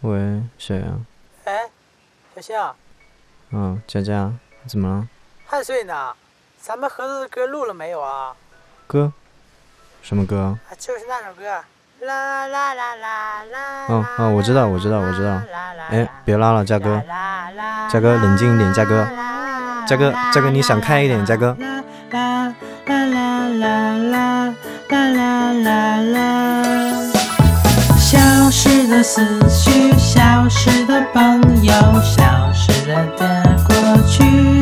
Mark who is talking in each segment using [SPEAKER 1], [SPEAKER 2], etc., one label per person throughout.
[SPEAKER 1] 喂，谁啊？
[SPEAKER 2] 哎，小新啊。
[SPEAKER 1] 佳佳，怎么了？
[SPEAKER 2] 还睡呢？咱们合作的歌录了没有啊？
[SPEAKER 1] 歌？什么歌？
[SPEAKER 2] 就是那首歌。啦啦啦啦啦。
[SPEAKER 1] 我知道。哎，别拉了，佳哥，佳哥冷静一点，佳哥，佳哥，你想开一点，佳哥。
[SPEAKER 2] 啦啦啦啦啦啦啦啦。消失的思绪，消失的朋友，消失了的过去。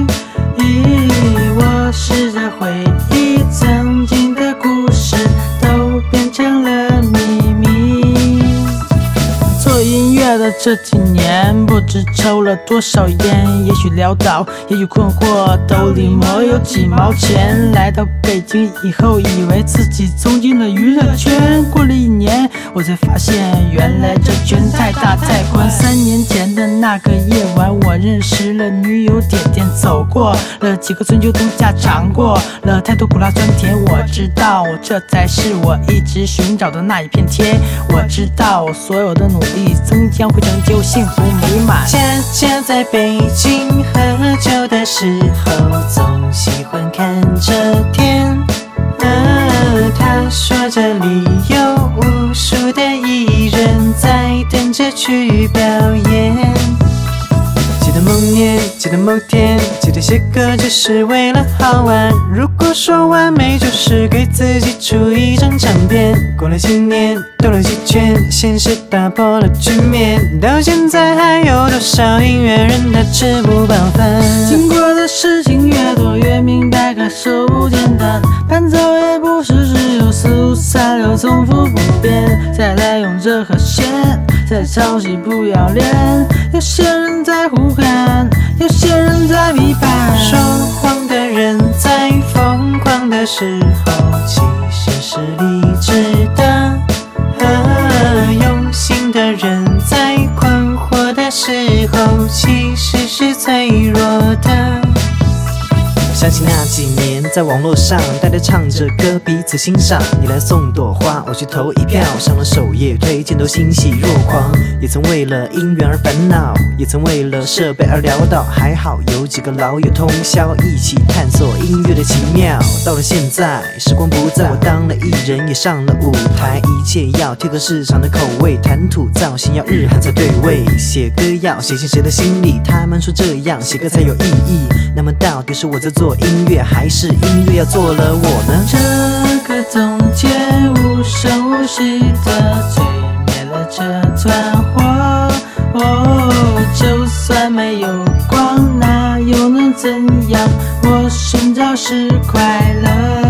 [SPEAKER 2] 我试着回忆曾经的故事，都变成了秘密。做音乐的这几年，不知抽了多少烟，也许潦倒，也许困惑，兜里没有几毛钱。来到北京以后，以为自己走进了娱乐圈，过了1年，我才发现原来这圈太大太宽。3年前的那个夜晚，我认识了女友点点，走过了几个春秋度假，尝过了太多苦辣酸甜。我知道这才是我一直寻找的那一片天，我知道所有的努力终将会成就幸福美满。佳佳在北京喝酒的时候，总喜欢看着天。他说这里有无数的艺人在等着去表演。记得某年，记得某天，记得写歌只是为了好玩。如果说完美就是给自己出一张唱片。过了几年，兜了几圈，现实打破了局面。到现在还有多少音乐人他吃不饱饭？经过的事情越多，越明白歌手不简单，伴奏也不是只有4、5、3、6重复不变。再来用这和弦，再抄袭不要脸。有些人在呼喊，有些人在批判。说谎的人在疯狂的时候，其实是理智的。用心的人在困惑的时候，其实是脆弱的。想起那几年，在网络上大家唱着歌，彼此欣赏。你来送朵花，我去投一票，上了首页推荐都欣喜若狂。也曾为了音乐而烦恼，也曾为了设备而潦倒。还好有几个老友通宵一起探索音乐的奇妙。到了现在，时光不在，我当了艺人，也上了舞台，一切要贴合市场的口味，谈吐造型要日韩才对味。写歌要写进谁的心里，他们说这样写歌才有意义。那么到底是我在做音乐，还是音乐要做了我呢？这个总结无声无息的吹灭了这团火。就算没有光，那又能怎样？我寻找是快乐。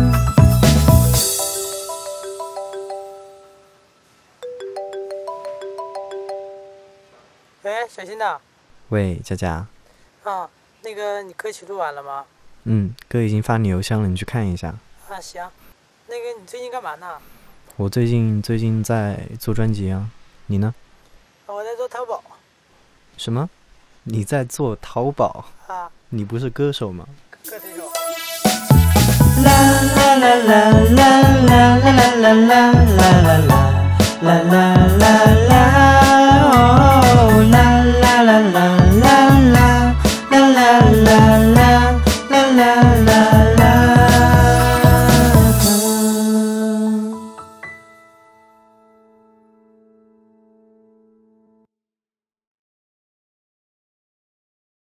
[SPEAKER 2] 喂，小新的。
[SPEAKER 1] 喂，佳佳。
[SPEAKER 2] 那个你歌曲录完了吗？
[SPEAKER 1] 歌已经发你邮箱了，你去看一下。
[SPEAKER 2] 行。那个你最近干嘛呢？
[SPEAKER 1] 我最近在做专辑啊，你呢？
[SPEAKER 2] 我在做淘宝。
[SPEAKER 1] 什么？你在做淘宝？你不是歌手吗？
[SPEAKER 2] 歌手。啦啦啦啦啦啦啦啦啦啦啦啦啦啦。